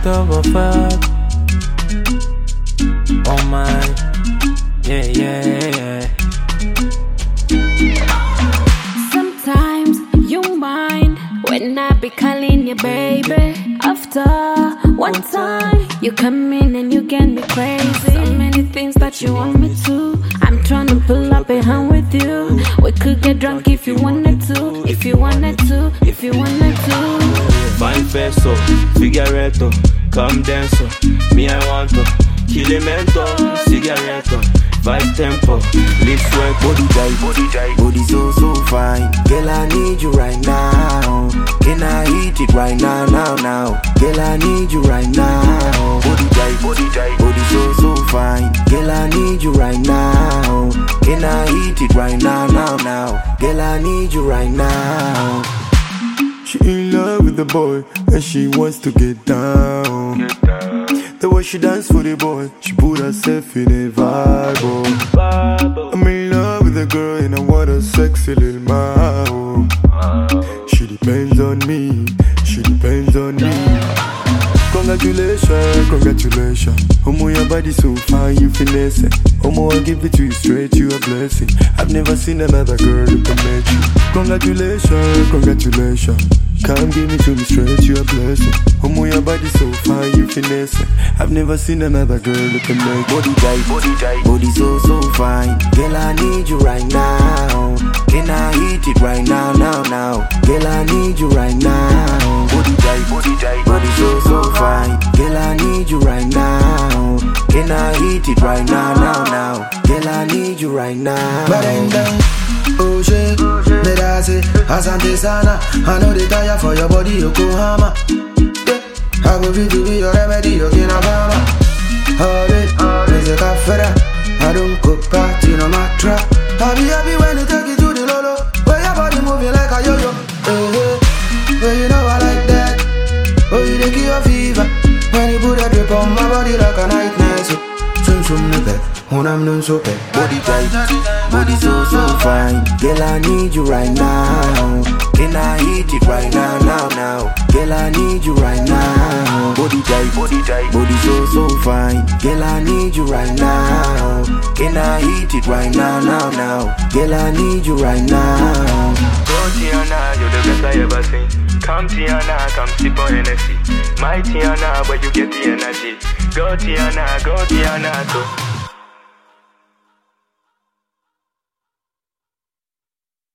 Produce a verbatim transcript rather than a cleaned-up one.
gift of a fuck. Oh my, yeah, yeah, yeah. Sometimes you mind when I be calling you baby. After one time, you come in and you get me crazy. So many things that you want me to. I'm trying to pull up a hand with you. We could get drunk if you wanted to. If you wanted to, if you wanted to. Fine peso, figuretto, come dance. Me I want to, kilimento, cigaretto, vibe tempo, lips work, body tight, body tight, body so so fine. Girl, I need you right now. Can I hit it right now, now, now? Girl, I need you right now. Body tight, body tight, body so so fine. Girl, I need you right now. Can I hit it right now, now, now? Girl, I need you right now. She in love with the boy and she wants to get down. get down. The way she dance for the boy, she put herself in a vibe. Oh. I'm in love with the girl and I want a sexy little mouth. She depends on me, she depends on me. Congratulations, congratulations. Homo, your body so fine, you finesse it. Homo, I give it to you straight, you a blessing. I've never seen another girl who can match you. Congratulations, congratulations. Come give me to me straight, you a blessing. Homo, your body so fine, you finesse it. I've never seen another girl who can match you. Body tight, body tight, body so so fine. Girl, I need you right now. Can I hit it right now, now, now? Girl, I need you right now. Body tight, body tight, body so so fine. Girl, I need you right now. Can I hit it right now, now, now? Girl, I need you right now. Barenda, oh shit, me da say, Asante Sana. I know they tire for your body, Yokohama. Yeah, I go be to be your remedy, Yokinabama. All it, is a cafera. I don't go party no matter. I be happy when you take it to the lolo. Where your body moving like a yo-yo. Hey, hey, well you know I like that. Oh, you dey give a fever when you put a drip on my body like a night nurse. Sum sum nigga, when I'm done so bad. Body tight, body so so fine. Girl, I need you right now. Can I hit it right now, now, now? Girl, I need you right now. Body tight, body tight, body so so fine. Girl, I need you right now. Can I hit it right now, now, now? Girl, I need you right now. Go Tiana, you're the best I ever seen. Come Tiana, come sip on Hennessy. My Tiana, where you get the energy. Go Tiana, go Tiana, so